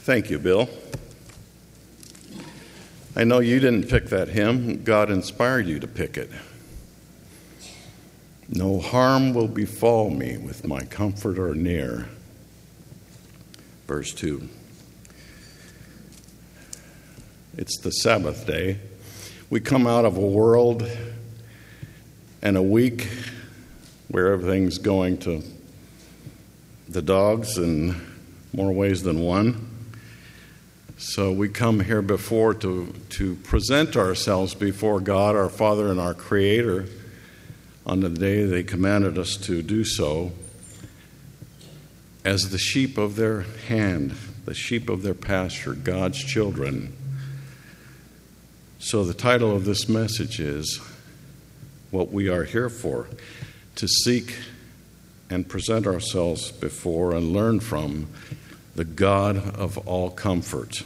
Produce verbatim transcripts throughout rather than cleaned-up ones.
Thank you, Bill. I know you didn't pick that hymn. God inspired you to pick it. No harm will befall me with my comforter near. Verse two. It's the Sabbath day. We come out of a world and a week where everything's going to the dogs in more ways than one. So we come here before to, to present ourselves before God, our Father and our Creator, on the day they commanded us to do so, as the sheep of their hand, the sheep of their pasture, God's children. So the title of this message is what we are here for, to seek and present ourselves before and learn from the God of all comfort.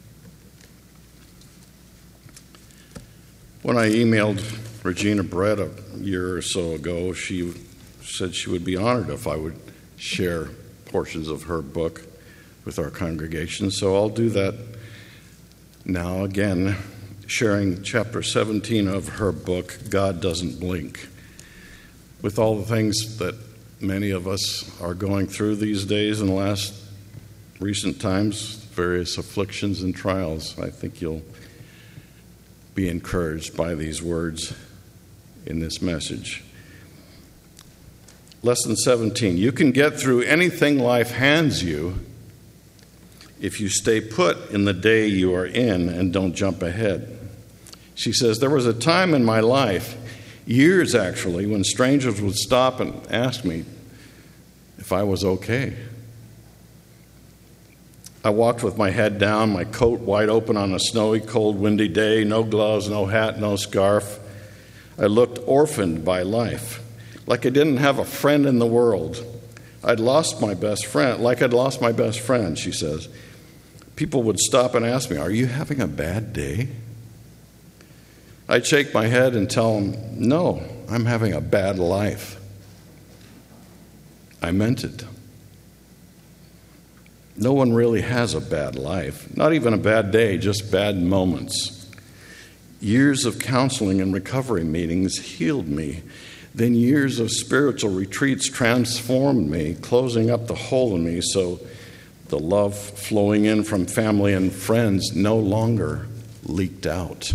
When I emailed Regina Brett a year or so ago, she said she would be honored if I would share portions of her book with our congregation. So I'll do that now again, sharing chapter seventeen of her book, God Doesn't Blink. With all the things that many of us are going through these days in the last recent times, various afflictions and trials, I think you'll be encouraged by these words in this message. Lesson seventeen. You can get through anything life hands you if you stay put in the day you are in and don't jump ahead. She says, there was a time in my life, years actually, when strangers would stop and ask me if I was okay. I walked with my head down, my coat wide open on a snowy, cold, windy day, no gloves, no hat, no scarf. I looked orphaned by life, like I didn't have a friend in the world. I'd lost my best friend, like I'd lost my best friend, she says. People would stop and ask me, are you having a bad day? I'd shake my head and tell them, no, I'm having a bad life. I meant it. No one really has a bad life, not even a bad day, just bad moments. Years of counseling and recovery meetings healed me. Then years of spiritual retreats transformed me, closing up the hole in me so the love flowing in from family and friends no longer leaked out.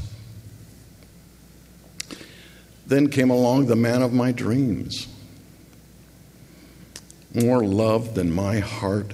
Then came along the man of my dreams. More love than my heart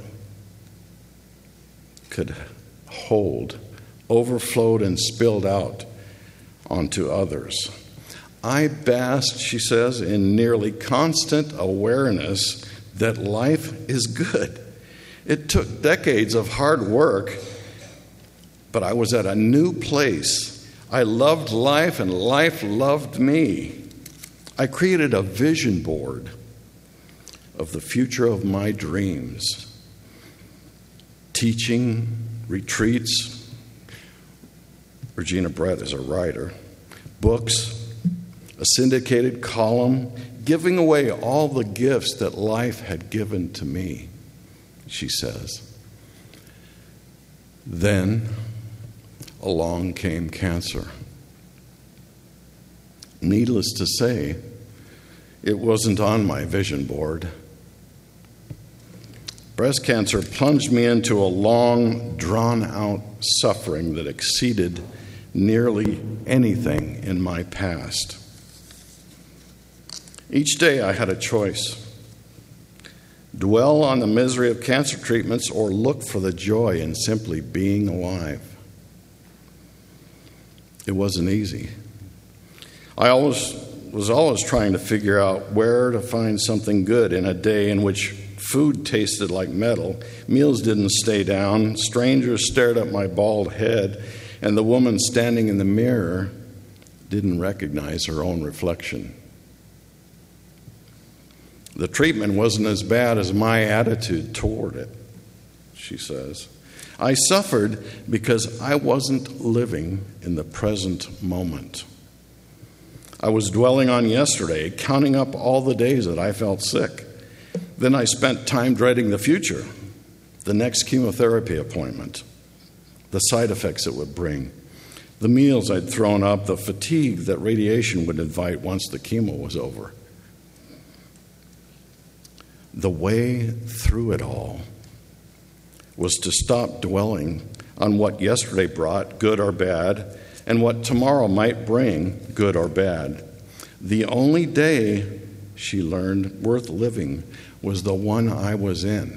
could hold, overflowed and spilled out onto others. I basked, she says, in nearly constant awareness that life is good. It took decades of hard work, but I was at a new place. I loved life and life loved me. I created a vision board of the future of my dreams. Teaching, retreats. Regina Brett is a writer. Books, a syndicated column, giving away all the gifts that life had given to me, she says. Then along came cancer. Needless to say, it wasn't on my vision board. Breast cancer plunged me into a long, drawn-out suffering that exceeded nearly anything in my past. Each day I had a choice. Dwell on the misery of cancer treatments or look for the joy in simply being alive. It wasn't easy. I always was always trying to figure out where to find something good in a day in which food tasted like metal, meals didn't stay down, strangers stared at my bald head, and the woman standing in the mirror didn't recognize her own reflection. The treatment wasn't as bad as my attitude toward it, she says. I suffered because I wasn't living in the present moment. I was dwelling on yesterday, counting up all the days that I felt sick. Then I spent time dreading the future. the next chemotherapy appointment, the side effects it would bring, the meals I'd thrown up, the fatigue that radiation would invite once the chemo was over. The way through it all was to stop dwelling on what yesterday brought, good or bad, and what tomorrow might bring, good or bad. The only day, she learned, worth living was the one I was in.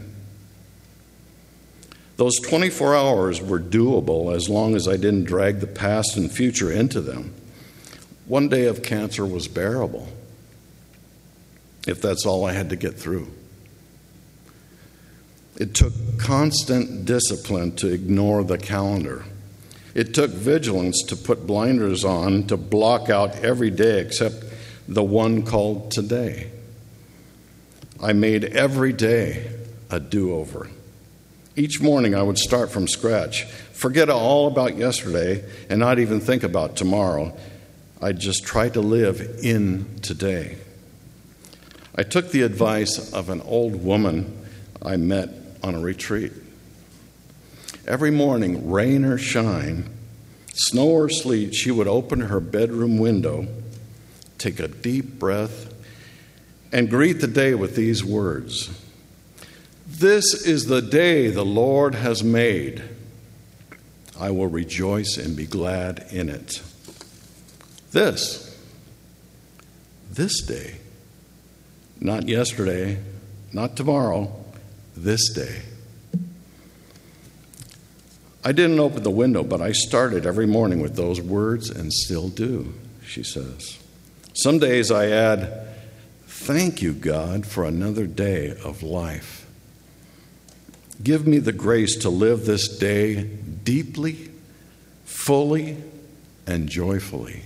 Those twenty-four hours were doable as long as I didn't drag the past and future into them. One day of cancer was bearable, if that's all I had to get through. It took constant discipline to ignore the calendar. It took vigilance to put blinders on, to block out every day except the one called today. I made every day a do-over. Each morning I would start from scratch, forget all about yesterday, and not even think about tomorrow. I just try to live in today. I took the advice of an old woman I met on a retreat. Every morning, rain or shine, snow or sleet, she would open her bedroom window, take a deep breath, and greet the day with these words: "This is the day the Lord has made. I will rejoice and be glad in it." This, this day, not yesterday, not tomorrow, this day. I didn't open the window, but I started every morning with those words and still do, she says. Some days I add, "Thank you, God, for another day of life. Give me the grace to live this day deeply, fully, and joyfully."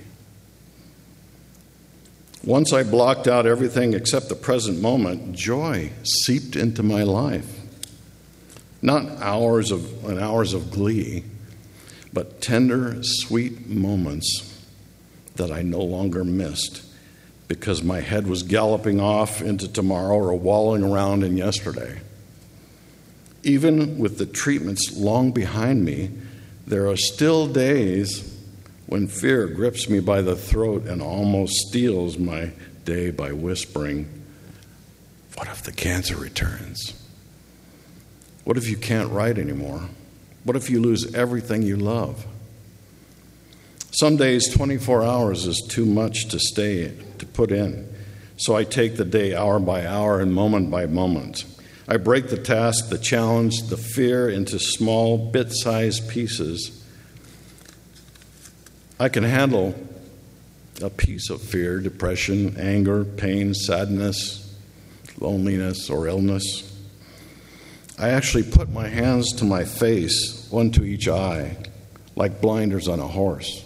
Once I blocked out everything except the present moment, joy seeped into my life. Not hours of and hours of glee, but tender, sweet moments that I no longer missed because my head was galloping off into tomorrow or wallowing around in yesterday. Even with the treatments long behind me, there are still days when fear grips me by the throat and almost steals my day by whispering, "What if the cancer returns? What if you can't write anymore? What if you lose everything you love?" Some days, twenty-four hours is too much to stay, to put in. So I take the day hour by hour and moment by moment. I break the task, the challenge, the fear into small, bit-sized pieces. I can handle a piece of fear, depression, anger, pain, sadness, loneliness, or illness. I actually put my hands to my face, one to each eye, like blinders on a horse.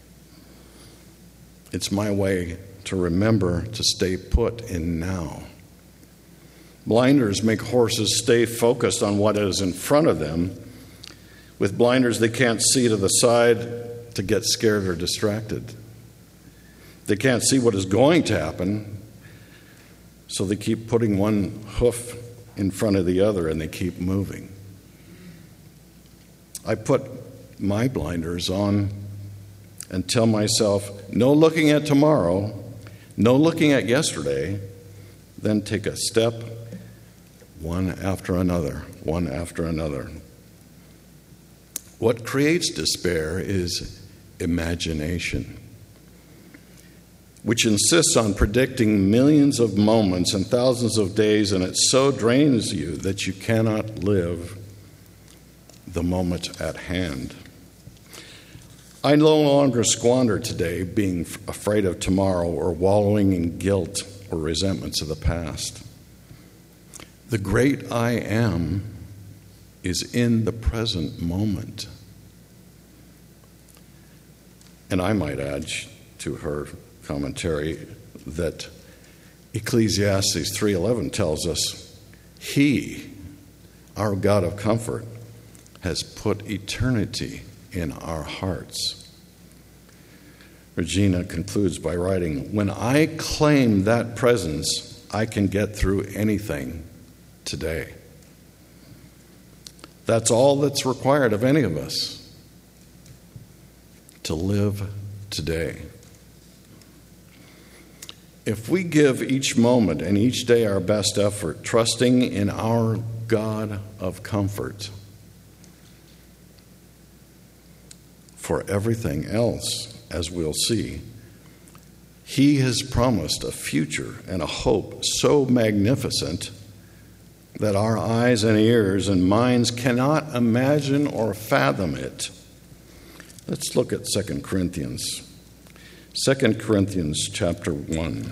It's my way to remember to stay put in now. Blinders make horses stay focused on what is in front of them. With blinders, they can't see to the side to get scared or distracted. They can't see what is going to happen, so they keep putting one hoof in front of the other and they keep moving. I put my blinders on and tell myself, no looking at tomorrow, no looking at yesterday, then take a step, one after another, one after another. What creates despair is imagination, which insists on predicting millions of moments and thousands of days, and it so drains you that you cannot live the moment at hand. I no longer squander today being afraid of tomorrow or wallowing in guilt or resentments of the past. The great I am is in the present moment. And I might add to her commentary that Ecclesiastes three eleven tells us, He, our God of comfort, has put eternity in our hearts. Regina concludes by writing, when I claim that presence, I can get through anything today. That's all that's required of any of us, to live today. If we give each moment and each day our best effort, trusting in our God of comfort for everything else, as we'll see, He has promised a future and a hope so magnificent that our eyes and ears and minds cannot imagine or fathom it. Let's look at Second Corinthians. Second Corinthians chapter one.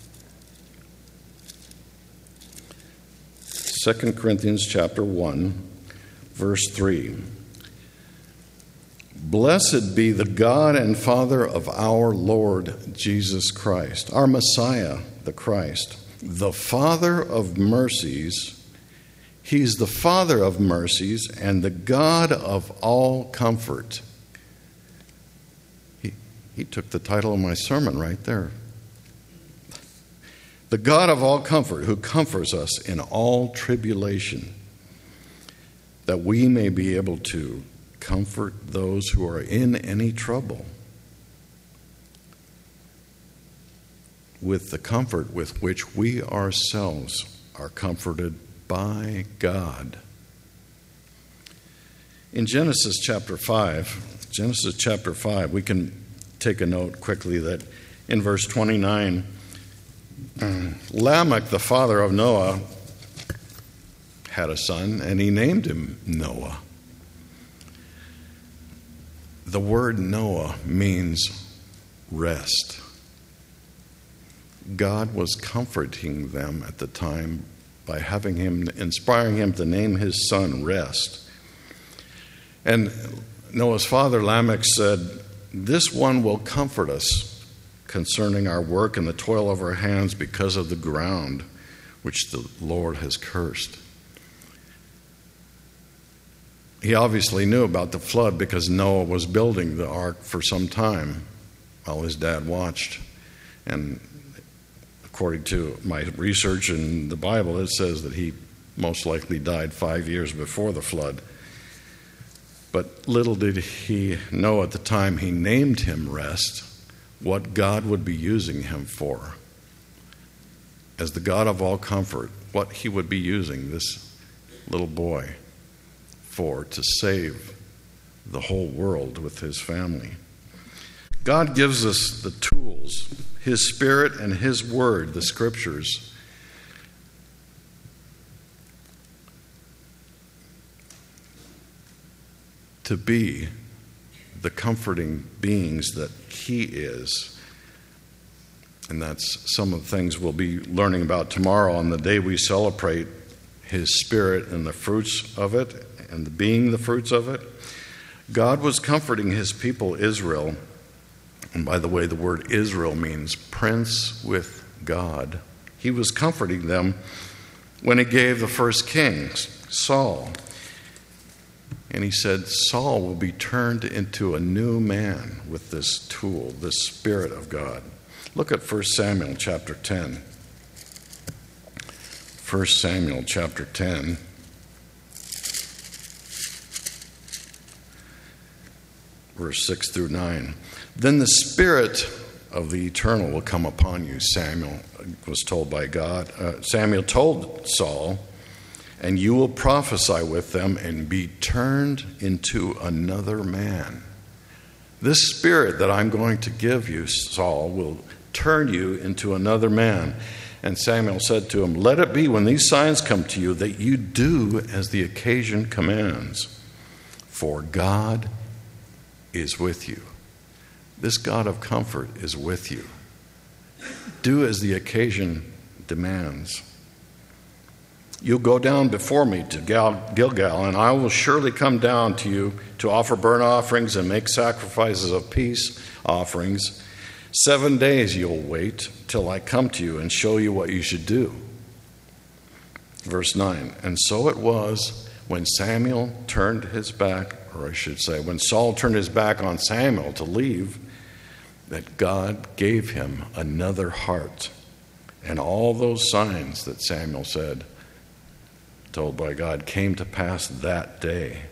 Second Corinthians chapter one, verse three. Blessed be the God and Father of our Lord Jesus Christ, our Messiah, the Christ, the Father of mercies. He's the Father of mercies and the God of all comfort. He, he took the title of my sermon right there. The God of all comfort, who comforts us in all tribulation, that we may be able to comfort those who are in any trouble with the comfort with which we ourselves are comforted by God. In Genesis chapter five, Genesis chapter five, we can take a note quickly that in verse twenty-nine, Lamech, the father of Noah, had a son, and he named him Noah. The word Noah means rest. God was comforting them at the time by having him, inspiring him to name his son Rest. And Noah's father Lamech said, "This one will comfort us concerning our work and the toil of our hands because of the ground which the Lord has cursed." He obviously knew about the flood because Noah was building the ark for some time while his dad watched. And according to my research in the Bible, it says that he most likely died five years before the flood. But little did he know at the time he named him Rest what God would be using him for. As the God of all comfort, what he would be using this little boy for to save the whole world with his family. God gives us the tools, His Spirit and His Word, the Scriptures, to be the comforting beings that He is. And that's some of the things we'll be learning about tomorrow on the day we celebrate His Spirit and the fruits of it, and the being the fruits of it. God was comforting His people Israel. And by the way, the word Israel means prince with God. He was comforting them when He gave the first king, Saul. And He said, Saul will be turned into a new man with this tool, this Spirit of God. Look at First Samuel chapter ten. First Samuel chapter ten. Verse six through nine. Then the Spirit of the Eternal will come upon you, Samuel was told by God. Uh, Samuel told Saul, and you will prophesy with them and be turned into another man. This Spirit that I'm going to give you, Saul, will turn you into another man. And Samuel said to him, let it be when these signs come to you that you do as the occasion commands, for God is with you. This God of comfort is with you. Do as the occasion demands. You'll go down before me to Gal- Gilgal, and I will surely come down to you to offer burnt offerings and make sacrifices of peace offerings. Seven days you'll wait till I come to you and show you what you should do. Verse nine, and so it was when Samuel turned his back, or I should say, when Saul turned his back on Samuel to leave, that God gave him another heart. And all those signs that Samuel said told by God, came to pass that day.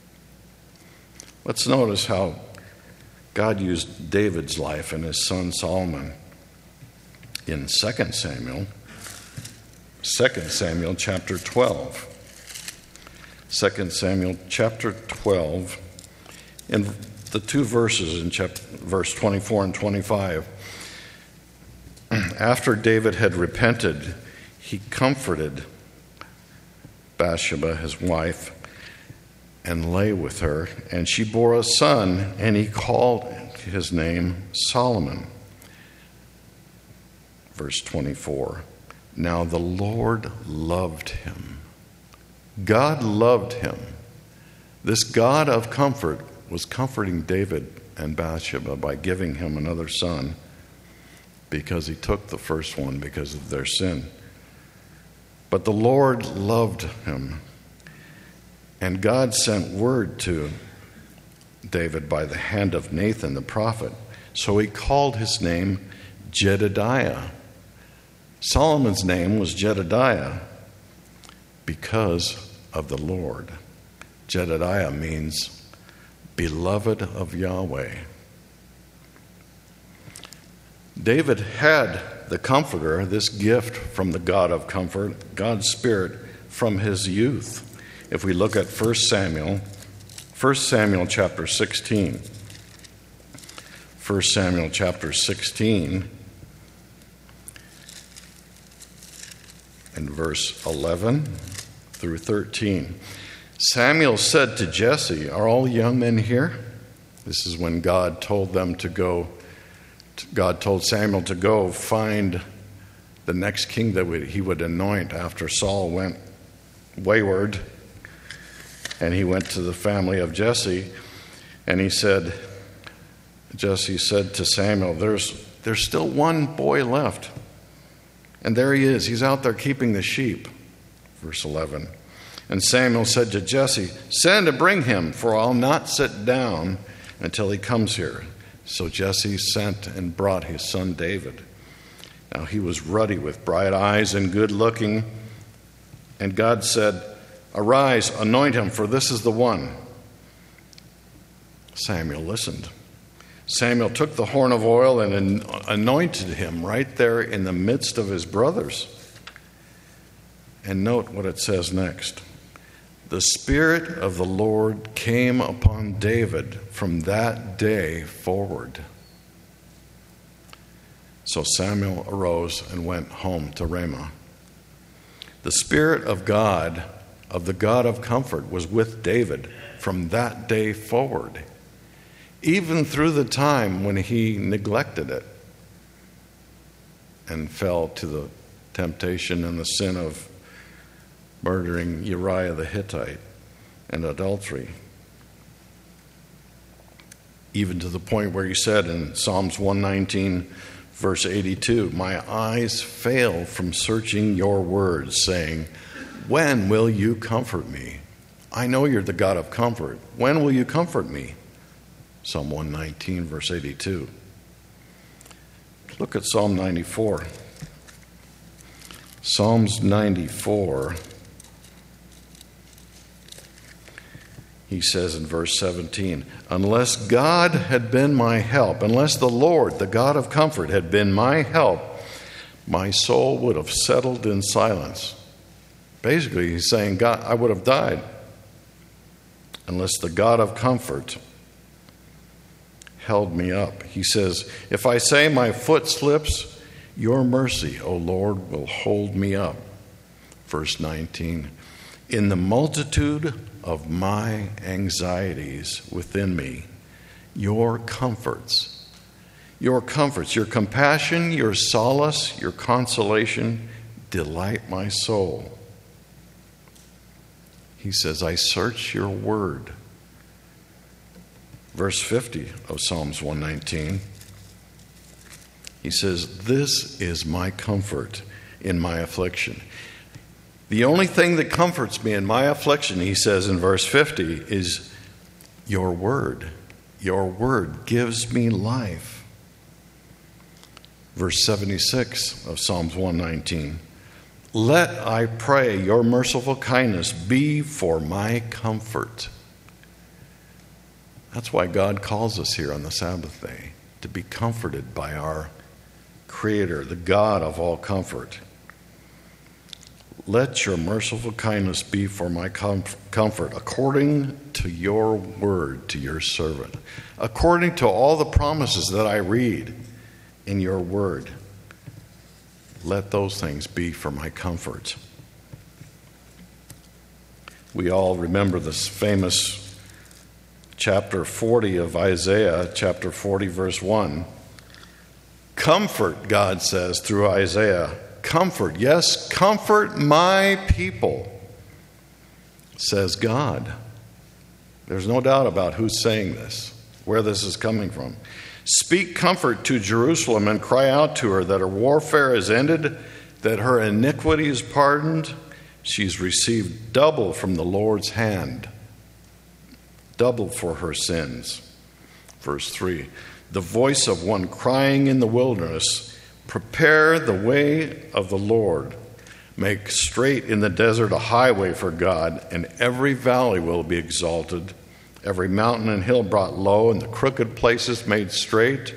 Let's notice how God used David's life and his son Solomon in Second Samuel, Second Samuel chapter twelve. Second Samuel chapter twelve, in the two verses in chapter, verse twenty-four and twenty-five. After David had repented, he comforted Bathsheba, his wife, and lay with her, and she bore a son, and he called his name Solomon. Verse twenty-four. Now the Lord loved him. God loved him. This God of comfort was comforting David and Bathsheba by giving him another son, because he took the first one because of their sin. But the Lord loved him, and God sent word to David by the hand of Nathan the prophet. So he called his name Jedediah. Solomon's name was Jedediah because of the Lord. Jedediah means beloved of Yahweh. David had the Comforter, this gift from the God of comfort, God's Spirit, from his youth. If we look at First Samuel, First Samuel chapter sixteen. First Samuel chapter sixteen, and verse eleven through thirteen. Samuel said to Jesse, "Are all young men here?" This is when God told them to go. God told Samuel to go find the next king that he would anoint after Saul went wayward. And he went to the family of Jesse, and he said, Jesse said to Samuel, there's, there's still one boy left. And there he is. He's out there keeping the sheep. Verse eleven. And Samuel said to Jesse, send and bring him, for I'll not sit down until he comes here. So Jesse sent and brought his son David. Now he was ruddy with bright eyes and good looking. And God said, arise, anoint him, for this is the one. Samuel listened. Samuel took the horn of oil and anointed him right there in the midst of his brothers. And note what it says next. The Spirit of the Lord came upon David from that day forward. So Samuel arose and went home to Ramah. The Spirit of God, of the God of comfort, was with David from that day forward, even through the time when he neglected it and fell to the temptation and the sin of murdering Uriah the Hittite and adultery. Even to the point where he said in Psalms one nineteen, verse eighty-two, my eyes fail from searching your words, saying, when will you comfort me? I know you're the God of comfort. When will you comfort me? Psalm one nineteen, verse eighty-two. Look at Psalm ninety-four. Psalms ninety-four. He says in verse seventeen, unless God had been my help, unless the Lord, the God of comfort, had been my help, my soul would have settled in silence. Basically, he's saying, God, I would have died unless the God of comfort held me up. He says, if I say my foot slips, your mercy, O Lord, will hold me up. Verse nineteen, in the multitude of my anxieties within me, your comforts, your comforts, your compassion, your solace, your consolation delight my soul. He says, I search your word. Verse fifty of Psalms one nineteen, he says, this is my comfort in my affliction. The only thing that comforts me in my affliction, he says in verse fifty, is your word. Your word gives me life. Verse seventy-six of Psalms one nineteen, Let, I pray, your merciful kindness be for my comfort. That's why God calls us here on the Sabbath day, to be comforted by our Creator, the God of all comfort. Let your merciful kindness be for my comfort, according to your word to your servant, according to all the promises that I read in your word. Let those things be for my comfort. We all remember this famous chapter forty of Isaiah, chapter forty, verse one. Comfort, God says through Isaiah, comfort, yes, comfort my people, says God. There's no doubt about who's saying this, where this is coming from. Speak comfort to Jerusalem and cry out to her that her warfare is ended, that her iniquity is pardoned. She's received double from the Lord's hand, double for her sins. Verse three, the voice of one crying in the wilderness, prepare the way of the Lord. Make straight in the desert a highway for God, and every valley will be exalted, every mountain and hill brought low, and the crooked places made straight.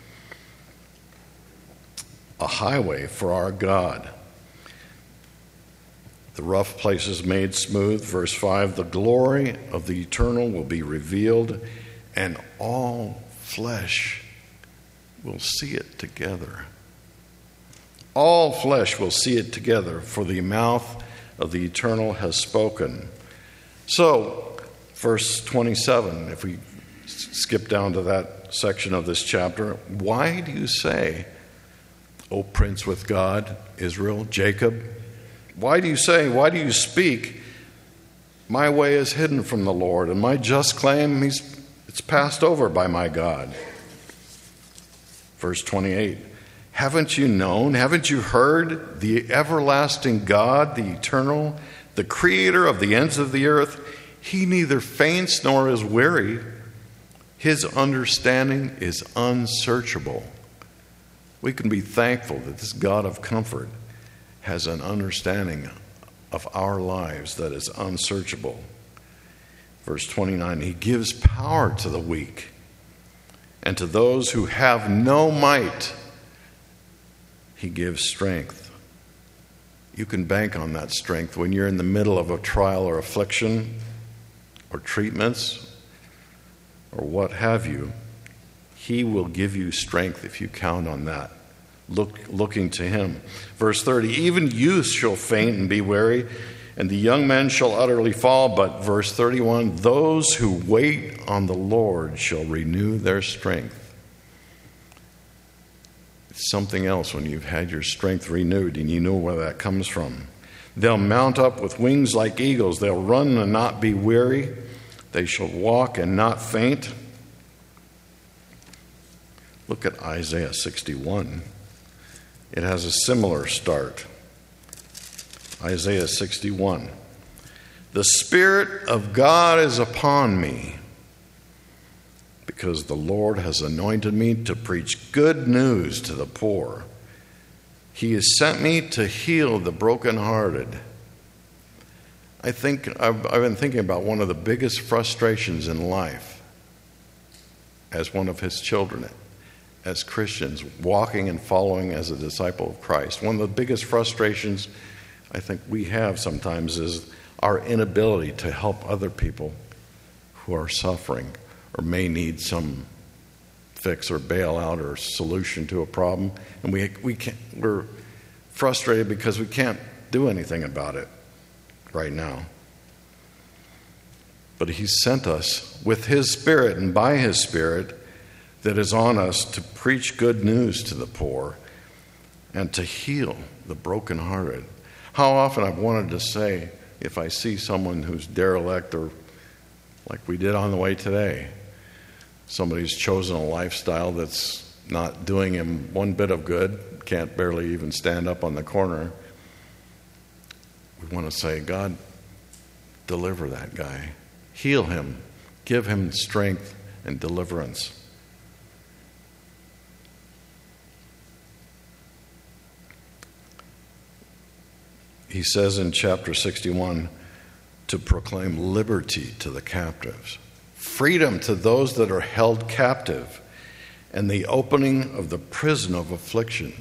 A highway for our God. The rough places made smooth. Verse five, the glory of the eternal will be revealed, and all flesh will see it together. All flesh will see it together, for the mouth of the eternal has spoken. So, verse twenty-seven, if we skip down to that section of this chapter, why do you say, O prince with God, Israel, Jacob? Why do you say, why do you speak, my way is hidden from the Lord, and my just claim, he's, it's passed over by my God? Verse twenty-eight, haven't you known, haven't you heard, the everlasting God, the eternal, the creator of the ends of the earth, he neither faints nor is weary. His understanding is unsearchable. We can be thankful that this God of comfort has an understanding of our lives that is unsearchable. Verse twenty-nine, he gives power to the weak, and to those who have no might, he gives strength. You can bank on that strength when you're in the middle of a trial or affliction or treatments or what have you. He will give you strength if you count on that, Look, looking to him. Verse thirty, even youth shall faint and be weary, and the young men shall utterly fall. But verse thirty-one, those who wait on the Lord shall renew their strength. It's something else when you've had your strength renewed and you know where that comes from. They'll mount up with wings like eagles. They'll run and not be weary. They shall walk and not faint. Look at Isaiah sixty-one. It has a similar start. Isaiah sixty-one. The Spirit of God is upon me, because the Lord has anointed me to preach good news to the poor. He has sent me to heal the brokenhearted. I think I've, I've been thinking about one of the biggest frustrations in life as one of his children, as Christians, walking and following as a disciple of Christ. One of the biggest frustrations I think we have sometimes is our inability to help other people who are suffering or may need some fix or bailout or solution to a problem. And we, we can't, we're frustrated because we can't do anything about it right now. But he sent us with his Spirit and by his Spirit that is on us to preach good news to the poor and to heal the brokenhearted. How often I've wanted to say, if I see someone who's derelict, or like we did on the way today, somebody's chosen a lifestyle that's not doing him one bit of good, can't barely even stand up on the corner, we want to say, God, deliver that guy. Heal him. Give him strength and deliverance. he says in chapter sixty-one to proclaim liberty to the captives, freedom to those that are held captive, and the opening of the prison of affliction.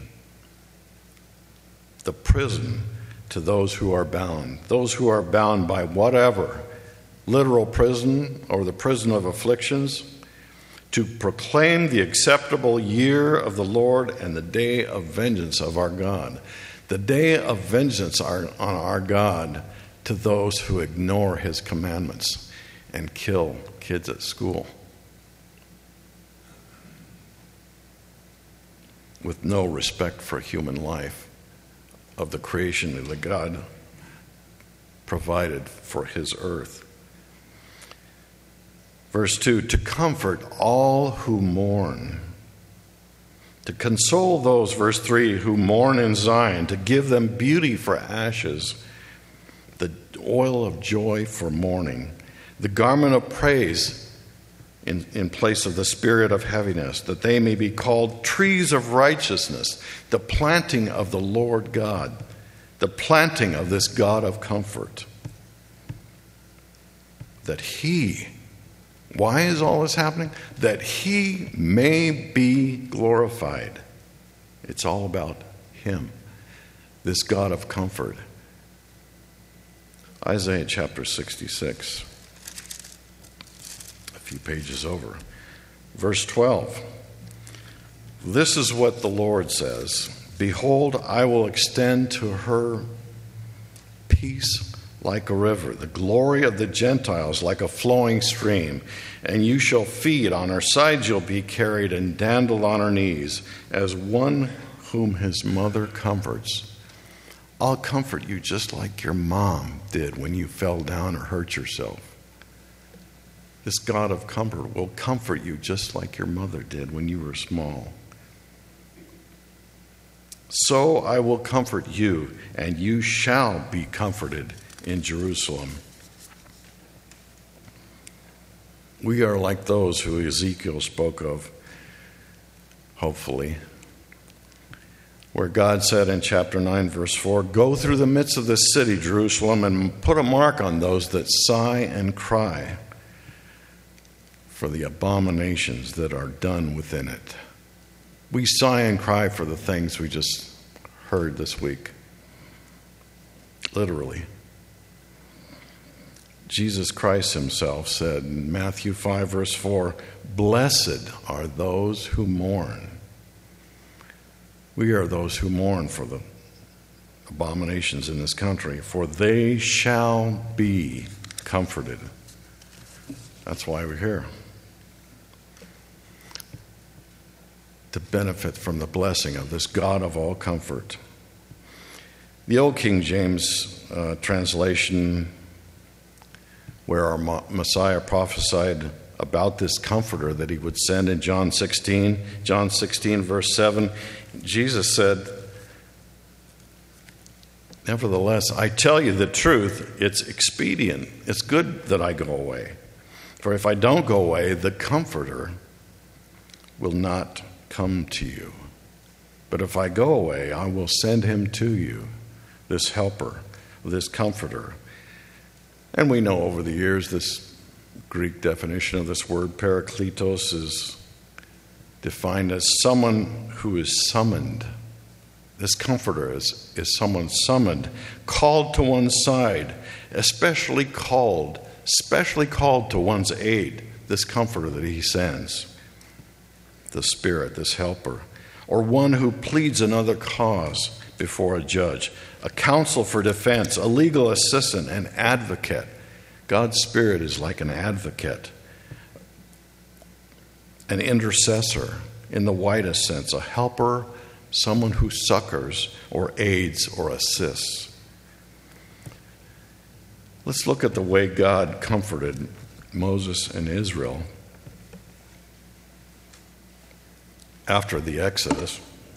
The prison to those who are bound, those who are bound by whatever, literal prison or the prison of afflictions, to proclaim the acceptable year of the Lord and the day of vengeance of our God. The day of vengeance on our God to those who ignore his commandments and kill kids at school with no respect for human life of the creation that God provided for his earth. Verse two, to comfort all who mourn, to console those, verse three, who mourn in Zion, to give them beauty for ashes, the oil of joy for mourning, the garment of praise in, in place of the spirit of heaviness, that they may be called trees of righteousness, the planting of the Lord God, the planting of this God of comfort. That he, why is all this happening? That he may be glorified. It's all about him, this God of comfort. Isaiah chapter sixty-six, a few pages over. Verse twelve. This is what the Lord says. Behold, I will extend to her peace like a river, the glory of the Gentiles like a flowing stream. And you shall feed on her sides, you'll be carried and dandled on her knees, as one whom his mother comforts. I'll comfort you just like your mom did when you fell down or hurt yourself. This God of comfort will comfort you just like your mother did when you were small. So I will comfort you, and you shall be comforted in Jerusalem. We are like those who Ezekiel spoke of, hopefully, where God said in chapter nine, verse four, go through the midst of this city, Jerusalem, and put a mark on those that sigh and cry for the abominations that are done within it. We sigh and cry for the things we just heard this week. Literally. Jesus Christ himself said in Matthew five, verse four, blessed are those who mourn. We are those who mourn for the abominations in this country, for they shall be comforted. That's why we're here. To benefit from the blessing of this God of all comfort. The old King James uh, translation, where our Messiah prophesied about this comforter that he would send in John sixteen, John sixteen, verse seven, Jesus said, nevertheless, I tell you the truth, it's expedient, it's good that I go away. For if I don't go away, the comforter will not come to you. But if I go away, I will send him to you, this helper, this comforter. And we know over the years this Greek definition of this word, parakletos, is defined as someone who is summoned. This comforter is, is someone summoned, called to one's side, especially called, specially called to one's aid, this comforter that he sends. The Spirit, this helper, or one who pleads another cause before a judge, a counsel for defense, a legal assistant, an advocate. God's Spirit is like an advocate, an intercessor in the widest sense, a helper, someone who succors or aids or assists. Let's look at the way God comforted Moses and Israel after the Exodus.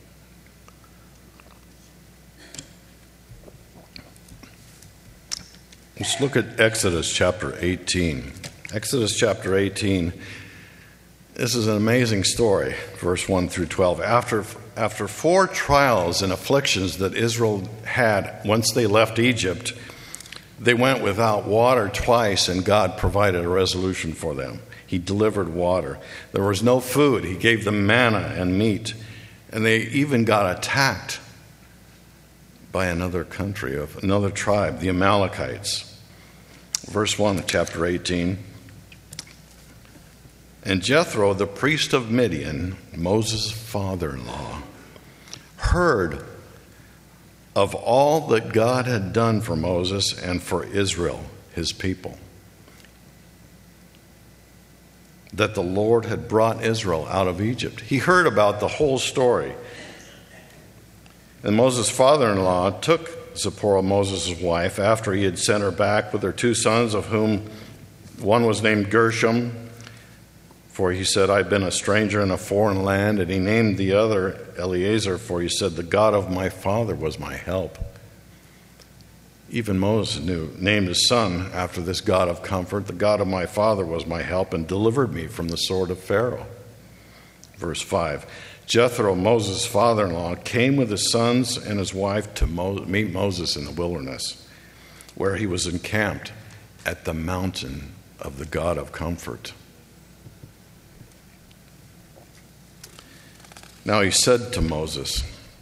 Let's look at Exodus chapter eighteen. Exodus chapter eighteen. This is an amazing story, verse one through twelve. After after four trials and afflictions that Israel had once they left Egypt, they went without water twice, and God provided a resolution for them. He delivered water. There was no food. He gave them manna and meat. And they even got attacked by another country, of another tribe, the Amalekites. Verse one of chapter eighteen. And Jethro, the priest of Midian, Moses' father-in-law, heard of all that God had done for Moses and for Israel, his people, that the Lord had brought Israel out of Egypt. He heard about the whole story. And Moses' father-in-law took Zipporah, Moses' wife, after he had sent her back with her two sons, of whom one was named Gershom, for he said, I've been a stranger in a foreign land. And he named the other Eleazar, for he said, the God of my father was my help. Even Moses knew, named his son after this God of comfort. The God of my father was my help and delivered me from the sword of Pharaoh. Verse five. Jethro, Moses' father-in-law, came with his sons and his wife to Mo- meet Moses in the wilderness, where he was encamped at the mountain of the God of comfort. Now he said to Moses,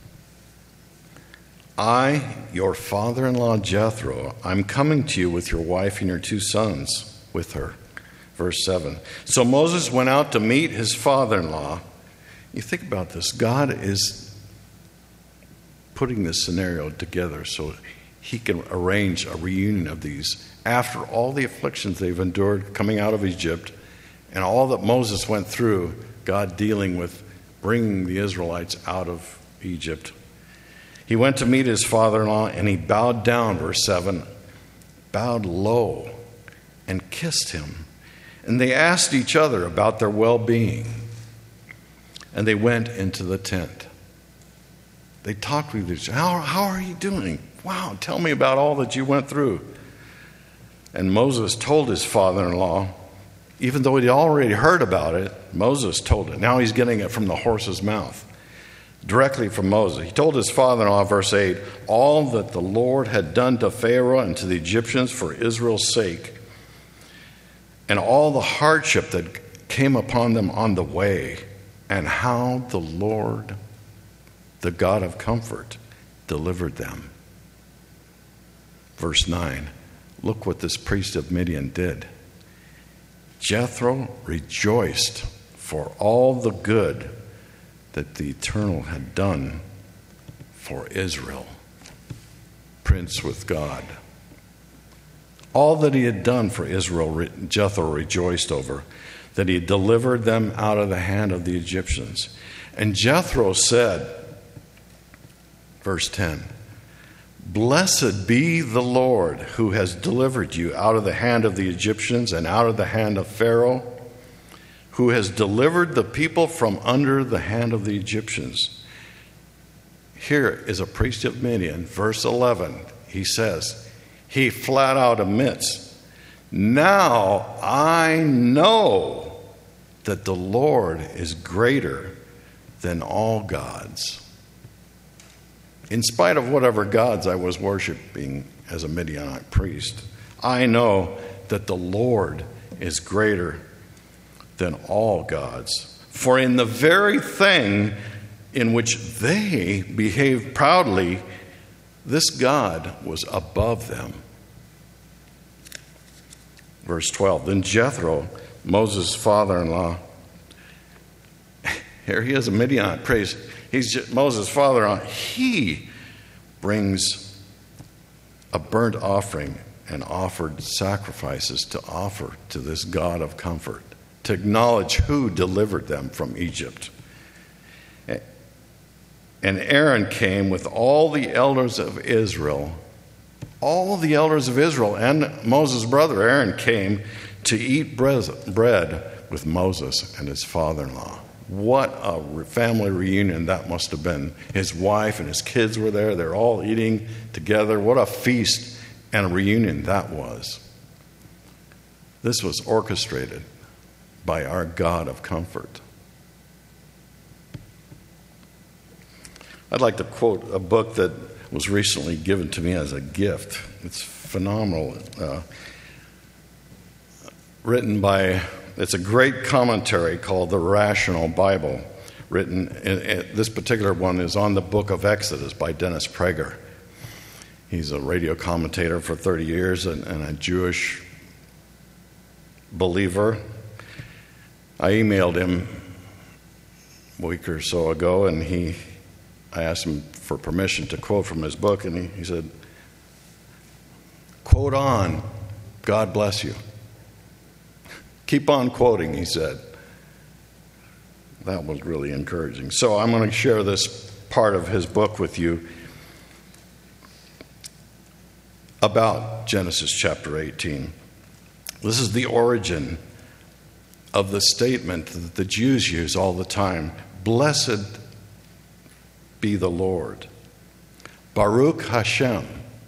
I, your father-in-law Jethro, I'm coming to you with your wife and your two sons with her. Verse seven. So Moses went out to meet his father-in-law. You think about this. God is putting this scenario together so he can arrange a reunion of these after all the afflictions they've endured coming out of Egypt and all that Moses went through, God dealing with bringing the Israelites out of Egypt. He went to meet his father-in-law, and he bowed down, verse seven, bowed low and kissed him. And they asked each other about their well-being. And they went into the tent. They talked with each other. How, how are you doing? Wow, tell me about all that you went through. And Moses told his father-in-law, even though he'd already heard about it, Moses told it. Now he's getting it from the horse's mouth, directly from Moses. He told his father-in-law, verse eight, all that the Lord had done to Pharaoh and to the Egyptians for Israel's sake, and all the hardship that came upon them on the way, and how the Lord, the God of comfort, delivered them. Verse nine, look what this priest of Midian did. Jethro rejoiced for all the good that the Eternal had done for Israel, prince with God. All that he had done for Israel, Jethro rejoiced over, that he delivered them out of the hand of the Egyptians. And Jethro said, verse ten, blessed be the Lord who has delivered you out of the hand of the Egyptians and out of the hand of Pharaoh, who has delivered the people from under the hand of the Egyptians. Here is a priest of Midian, verse eleven. He says, he flat out admits, now I know that the Lord is greater than all gods. In spite of whatever gods I was worshiping as a Midianite priest, I know that the Lord is greater than all gods. For in the very thing in which they behaved proudly, this God was above them. Verse twelve, then Jethro, Moses' father-in-law, here he is a Midianite priest. He's Moses' father-in-law. He brings a burnt offering and offered sacrifices to offer to this God of comfort, to acknowledge who delivered them from Egypt. And Aaron came with all the elders of Israel. All the elders of Israel and Moses' brother Aaron came to eat bread with Moses and his father-in-law. What a family reunion that must have been. His wife and his kids were there. They're all eating together. What a feast and a reunion that was. This was orchestrated by our God of comfort. I'd like to quote a book that was recently given to me as a gift. It's phenomenal. Uh, written by, it's a great commentary called The Rational Bible. Written, in, in, this particular one is on the book of Exodus by Dennis Prager. He's a radio commentator for thirty years and, and a Jewish believer. I emailed him a week or so ago, and he, I asked him for permission to quote from his book, and he, he said, "Quote on, God bless you." Keep on quoting, he said. That was really encouraging. So I'm going to share this part of his book with you about Genesis chapter eighteen. This is the origin of the statement that the Jews use all the time: "Blessed be the Lord." Baruch Hashem.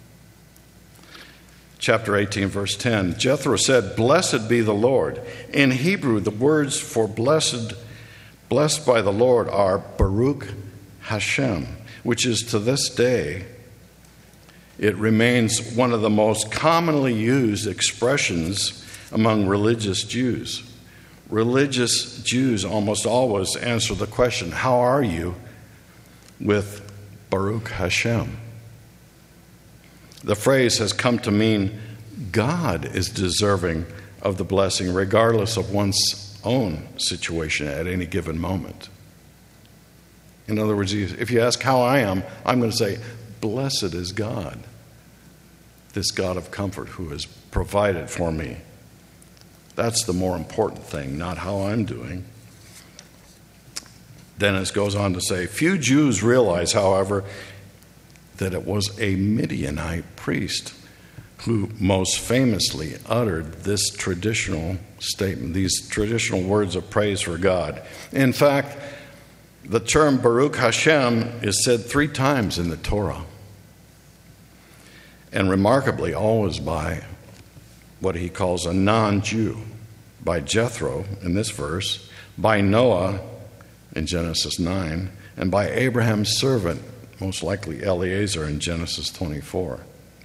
Chapter eighteen, verse ten. Jethro said, "Blessed be the Lord." In Hebrew, the words for blessed, blessed by the Lord are Baruch Hashem, which is to this day, it remains one of the most commonly used expressions among religious Jews. Religious Jews almost always answer the question, "How are you?" with Baruch Hashem. The phrase has come to mean God is deserving of the blessing regardless of one's own situation at any given moment. In other words, if you ask how I am, I'm going to say, "Blessed is God, this God of comfort who has provided for me." That's the more important thing, not how I'm doing. Dennis goes on to say, few Jews realize, however, that it was a Midianite priest who most famously uttered this traditional statement, these traditional words of praise for God. In fact, the term Baruch Hashem is said three times in the Torah, and remarkably always by what he calls a non-Jew, by Jethro in this verse, by Noah in Genesis nine, and by Abraham's servant, most likely Eliezer, in Genesis twenty-four.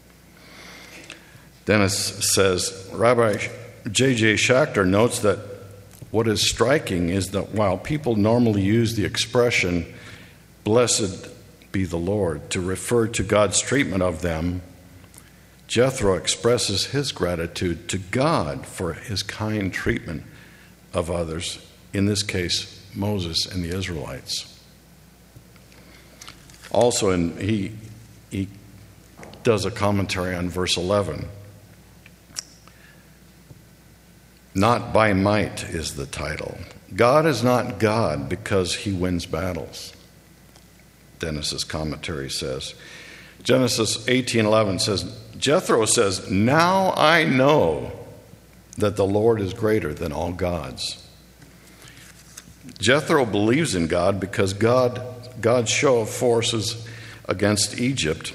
Dennis says, Rabbi J J Schachter notes that what is striking is that while people normally use the expression, "Blessed be the Lord," to refer to God's treatment of them, Jethro expresses his gratitude to God for his kind treatment of others, in this case, Moses and the Israelites. Also, in, he, he does a commentary on verse eleven. Not by might is the title. God is not God because he wins battles, Dennis's commentary says. Genesis eighteen eleven says, Jethro says, "Now I know that the Lord is greater than all gods." Jethro believes in God because God, God's show of forces against Egypt,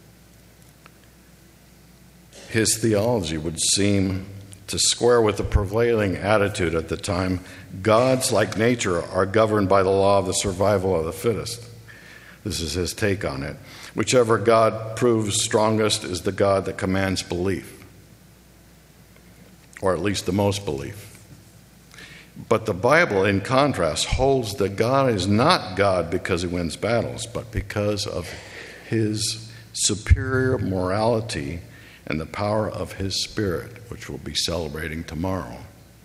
his theology would seem to square with the prevailing attitude at the time. Gods, like nature, are governed by the law of the survival of the fittest. This is his take on it. Whichever God proves strongest is the God that commands belief, or at least the most belief. But the Bible, in contrast, holds that God is not God because he wins battles, but because of his superior morality and the power of his Spirit, which we'll be celebrating tomorrow.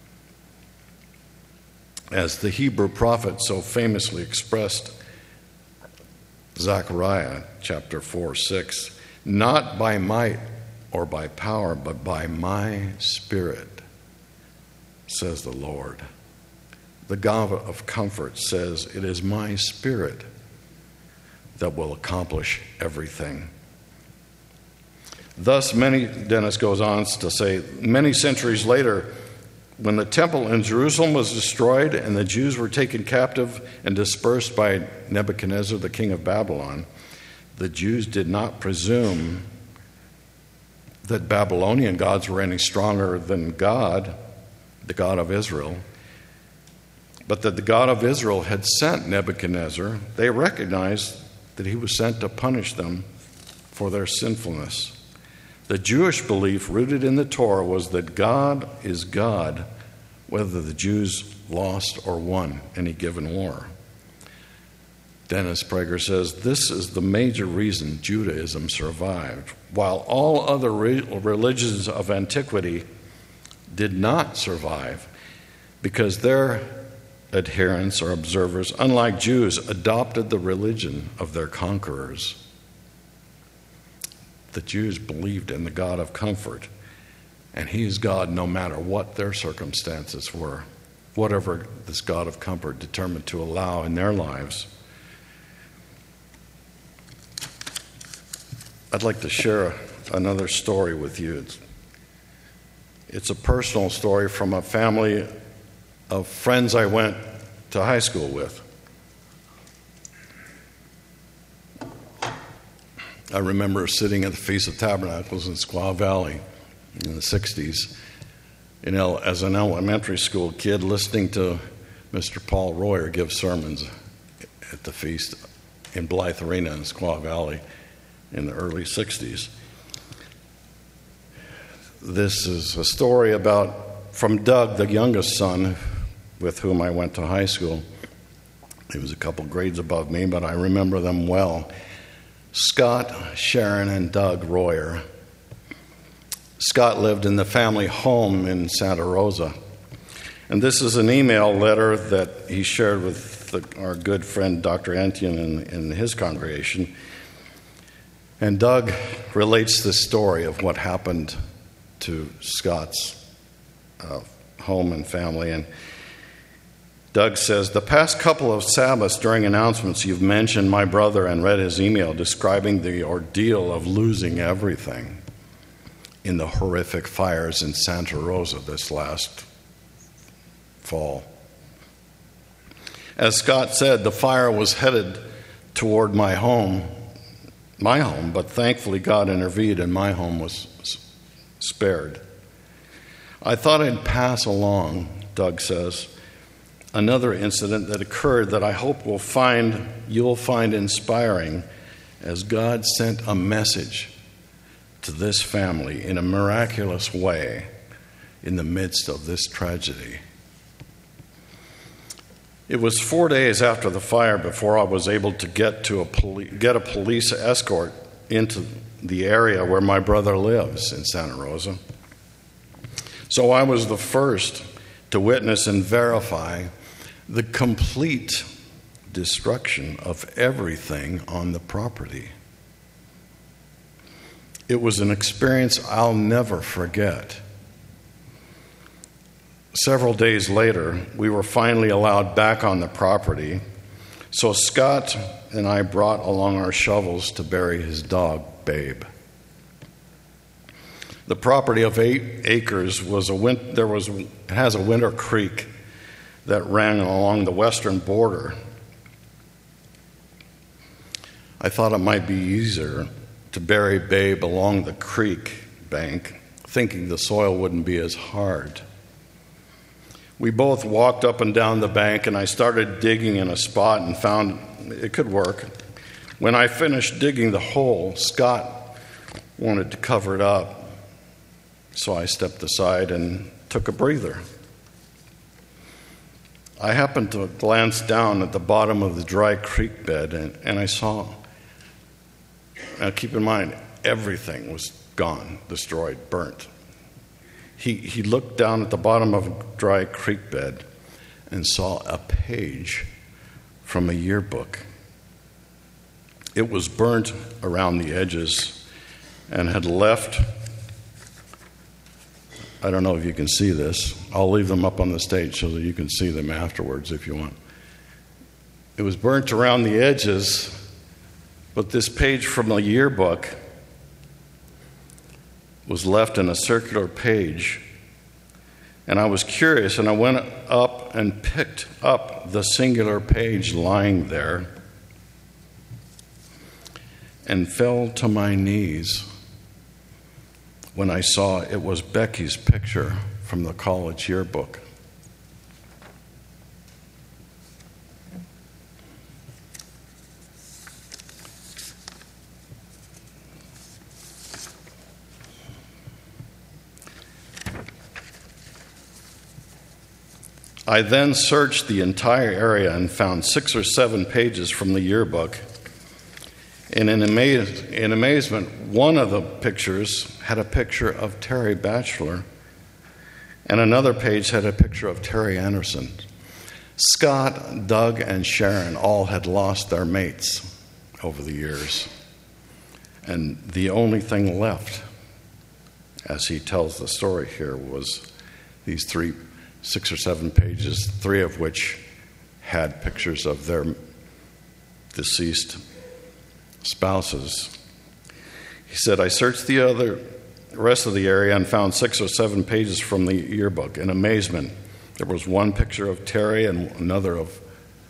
As the Hebrew prophet so famously expressed, Zechariah chapter four, six, "Not by might or by power, but by my Spirit, says the Lord." The God of comfort says, "It is my Spirit that will accomplish everything." Thus, many, Dennis goes on to say, many centuries later, when the temple in Jerusalem was destroyed and the Jews were taken captive and dispersed by Nebuchadnezzar, the king of Babylon, the Jews did not presume that Babylonian gods were any stronger than God, the God of Israel, but that the God of Israel had sent Nebuchadnezzar. They recognized that he was sent to punish them for their sinfulness. The Jewish belief rooted in the Torah was that God is God, whether the Jews lost or won any given war. Dennis Prager says, this is the major reason Judaism survived, while all other re- religions of antiquity did not survive, because their adherents or observers, unlike Jews, adopted the religion of their conquerors. The Jews believed in the God of comfort, and he is God no matter what their circumstances were, whatever this God of comfort determined to allow in their lives. I'd like to share another story with you. It's, it's a personal story from a family of friends I went to high school with. I remember sitting at the Feast of Tabernacles in Squaw Valley in the sixties, you know, as an elementary school kid, listening to Mister Paul Royer give sermons at the feast in Blythe Arena in Squaw Valley in the early sixties. This is a story about from Doug, the youngest son, with whom I went to high school. He was a couple grades above me, but I remember them well. Scott, Sharon, and Doug Royer. Scott lived in the family home in Santa Rosa. And this is an email letter that he shared with the, our good friend Doctor Entienne in, in his congregation. And Doug relates the story of what happened to Scott's uh, home and family. And Doug says, the past couple of Sabbaths during announcements, you've mentioned my brother and read his email describing the ordeal of losing everything in the horrific fires in Santa Rosa this last fall. As Scott said, the fire was headed toward my home, my home, but thankfully God intervened and my home was spared. I thought I'd pass along, Doug says, another incident that occurred that I hope will find you'll find inspiring, as God sent a message to this family in a miraculous way in the midst of this tragedy. It was four days after the fire before I was able to get to a poli- get a police escort into the area where my brother lives in Santa Rosa. So I was the first to witness and verify the complete destruction of everything on the property. It was an experience I'll never forget. Several days later, we were finally allowed back on the property, so Scott and I brought along our shovels to bury his dog, Babe. The property of eight acres was a win- there was has a winter creek that ran along the western border. I thought it might be easier to bury Babe along the creek bank, thinking the soil wouldn't be as hard. We both walked up and down the bank, and I started digging in a spot and found it could work. When I finished digging the hole, Scott wanted to cover it up, so I stepped aside and took a breather. I happened to glance down at the bottom of the dry creek bed, and, and I saw, now keep in mind, everything was gone, destroyed, burnt. He, he looked down at the bottom of a dry creek bed and saw a page from a yearbook. It was burnt around the edges and had left, I don't know if you can see this. I'll leave them up on the stage so that you can see them afterwards if you want. It was burnt around the edges, but this page from the yearbook was left in a circular page. And I was curious, and I went up and picked up the singular page lying there and fell to my knees when I saw it was Becky's picture from the college yearbook. I then searched the entire area and found six or seven pages from the yearbook. And in, amaze, in amazement, one of the pictures had a picture of Terry Batchelor, and another page had a picture of Terry Anderson. Scott, Doug, and Sharon all had lost their mates over the years. And the only thing left, as he tells the story here, was these three, six or seven pages, three of which had pictures of their deceased spouses. He said, I searched the other rest of the area and found six or seven pages from the yearbook. In amazement, there was one picture of Terry and another of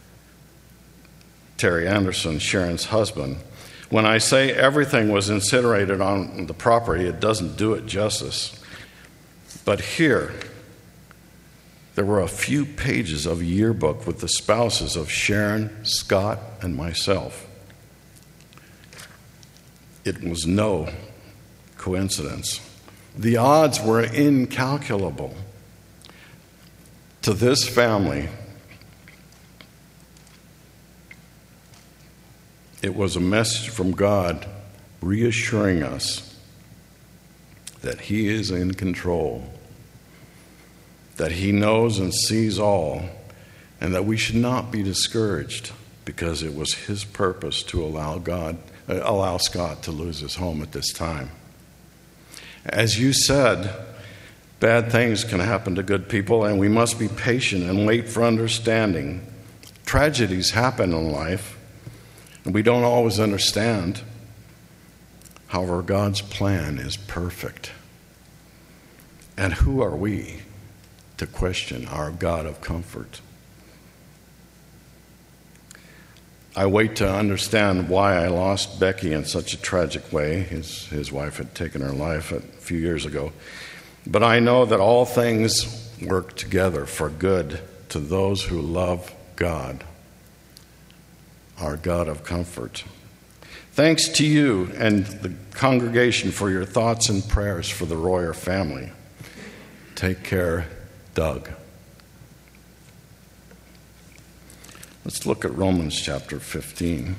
Terry Anderson, Sharon's husband. When I say everything was incinerated on the property, it doesn't do it justice. But here, there were a few pages of a yearbook with the spouses of Sharon, Scott, and myself. It was no coincidence. The odds were incalculable. To this family, it was a message from God reassuring us that He is in control, that He knows and sees all, and that we should not be discouraged because it was His purpose to allow God allow Scott to lose his home at this time. As you said, bad things can happen to good people, and we must be patient and wait for understanding. Tragedies happen in life, and we don't always understand. However, God's plan is perfect. And who are we to question our God of comfort? I wait to understand why I lost Becky in such a tragic way. His, his wife had taken her life a few years ago. But I know that all things work together for good to those who love God, our God of comfort. Thanks to you and the congregation for your thoughts and prayers for the Royer family. Take care, Doug. Let's look at Romans chapter fifteen.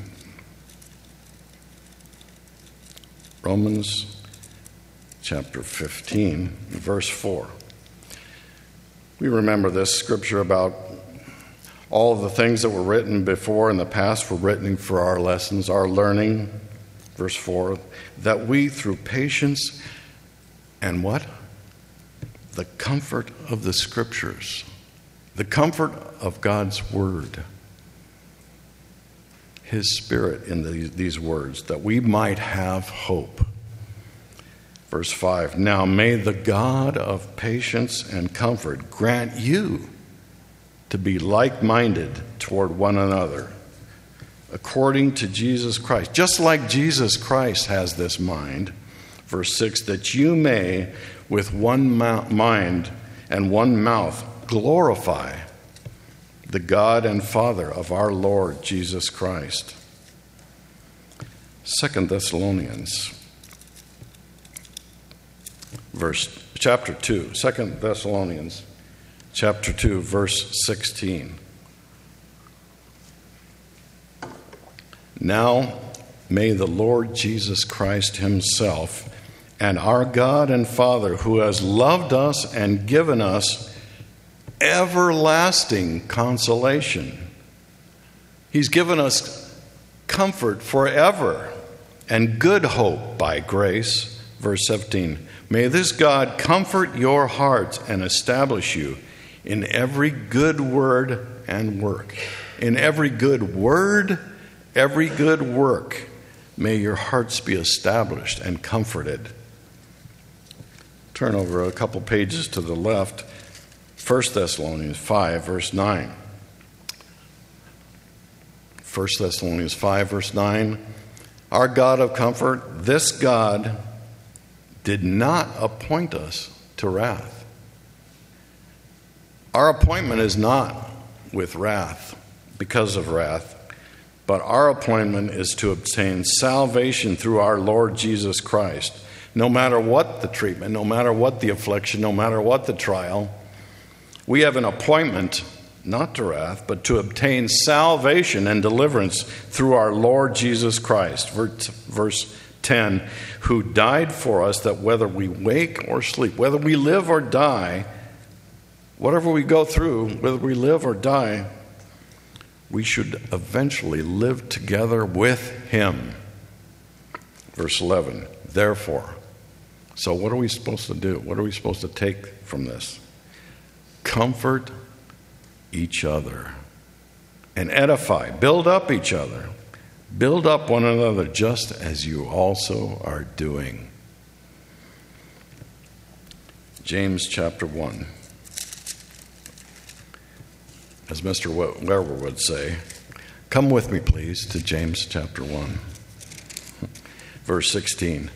Romans chapter fifteen, verse four. We remember this scripture about all of the things that were written before in the past were written for our lessons, our learning. Verse four, that we through patience and what? The comfort of the scriptures, the comfort of God's word, His Spirit in the, these words, that we might have hope. Verse five, now may the God of patience and comfort grant you to be like-minded toward one another, according to Jesus Christ, just like Jesus Christ has this mind. Verse six, that you may with one mind and one mouth glorify the God and Father of our Lord Jesus Christ. Second Thessalonians, verse chapter two. Second Thessalonians, chapter two, verse sixteen. Now may the Lord Jesus Christ Himself and our God and Father, who has loved us and given us everlasting consolation. He's given us comfort forever and good hope by grace. Verse seventeen, may this God comfort your hearts and establish you in every good word and work. In every good word, every good work, may your hearts be established and comforted. Turn over a couple pages to the left. First Thessalonians five, verse nine. First Thessalonians five, verse nine. Our God of comfort, this God did not appoint us to wrath. Our appointment is not with wrath, because of wrath, but our appointment is to obtain salvation through our Lord Jesus Christ. No matter what the treatment, no matter what the affliction, no matter what the trial, We have an appointment, not to wrath, but to obtain salvation and deliverance through our Lord Jesus Christ. Verse ten, who died for us, that whether we wake or sleep, whether we live or die, whatever we go through, whether we live or die, we should eventually live together with him. Verse eleven, therefore. So what are we supposed to do? What are we supposed to take from this? Comfort each other and edify, build up each other. Build up one another just as you also are doing. James chapter one. As Mister Weber would say, come with me, please, to James chapter one, verse sixteen.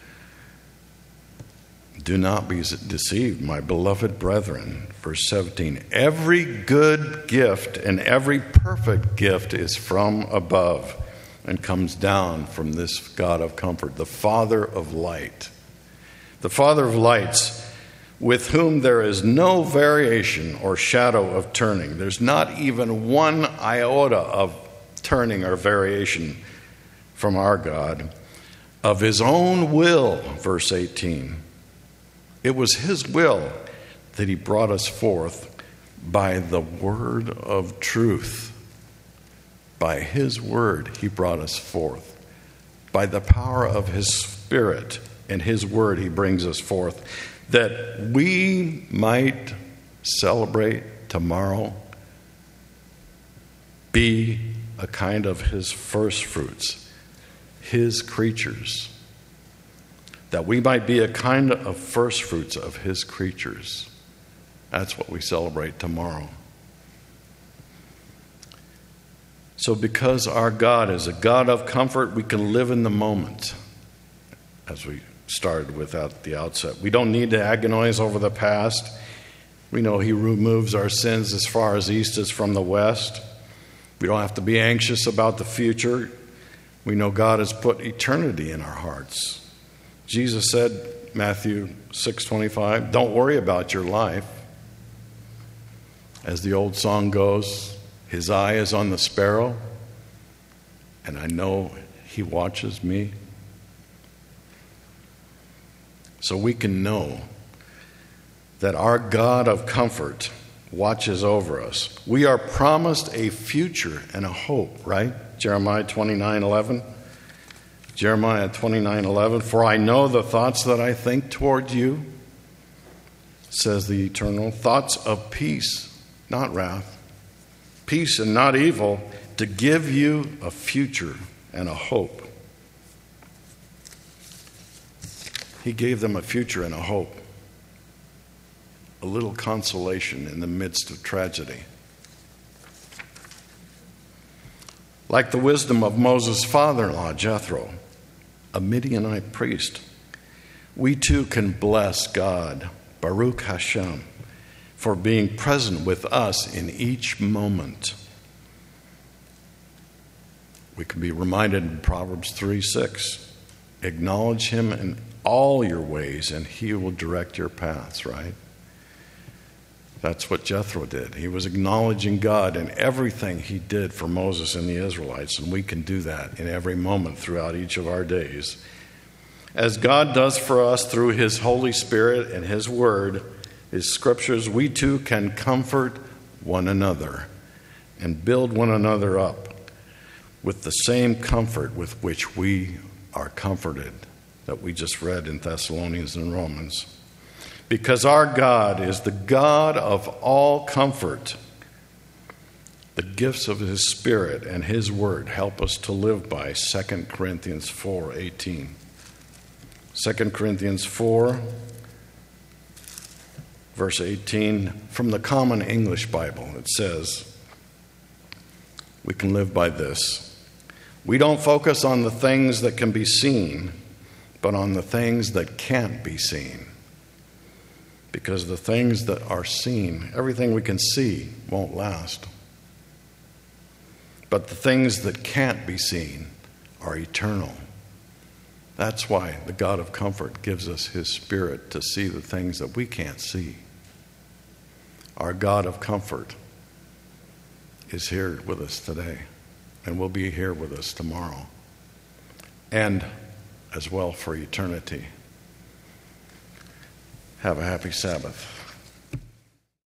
Do not be deceived, my beloved brethren. Verse seventeen, every good gift and every perfect gift is from above and comes down from this God of comfort, the Father of light. The Father of lights, with whom there is no variation or shadow of turning. There's not even one iota of turning or variation from our God. Of his own will, verse eighteen. It was his will that he brought us forth by the word of truth. By his word he brought us forth. By the power of his Spirit and his word he brings us forth, that we might celebrate tomorrow, be a kind of his first fruits, his creatures. That we might be a kind of first fruits of his creatures. That's what we celebrate tomorrow. So because our God is a God of comfort, we can live in the moment, as we started with at the outset. We don't need to agonize over the past. We know he removes our sins as far as east is from the west. We don't have to be anxious about the future. We know God has put eternity in our hearts. Jesus said, Matthew six twenty-five, don't worry about your life. As the old song goes, his eye is on the sparrow, and I know he watches me. So we can know that our God of comfort watches over us. We are promised a future and a hope, right? Jeremiah twenty-nine eleven. Jeremiah twenty-nine eleven, for I know the thoughts that I think toward you, says the Eternal, thoughts of peace, not wrath, peace and not evil, to give you a future and a hope. He gave them a future and a hope, a little consolation in the midst of tragedy. Like the wisdom of Moses' father-in-law, Jethro, a Midianite priest, we too can bless God, Baruch Hashem, for being present with us in each moment. We can be reminded in Proverbs three six, acknowledge him in all your ways and he will direct your paths, right? That's what Jethro did. He was acknowledging God in everything he did for Moses and the Israelites, and we can do that in every moment throughout each of our days. As God does for us through his Holy Spirit and his word, his scriptures, we too can comfort one another and build one another up with the same comfort with which we are comforted that we just read in Thessalonians and Romans. Because our God is the God of all comfort. The gifts of his Spirit and his word help us to live by Second Corinthians four eighteen. Second Corinthians four, verse eighteen, from the Common English Bible, it says, we can live by this. We don't focus on the things that can be seen, but on the things that can't be seen. Because the things that are seen, everything we can see, won't last. But the things that can't be seen are eternal. That's why the God of comfort gives us his Spirit to see the things that we can't see. our God of comfort, is here with us today and will be here with us tomorrow and as well for eternity. Have a happy Sabbath.